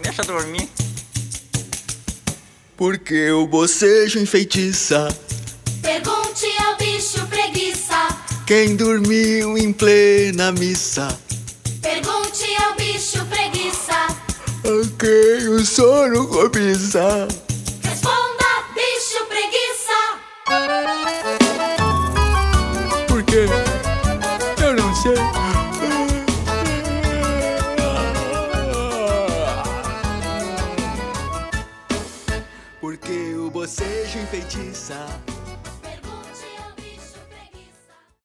Deixa eu dormir. Porque o bocejo enfeitiça Pergunte ao bicho preguiça. quem dormiu em plena missa. Pergunte ao bicho preguiça. A quem o sono cobiça.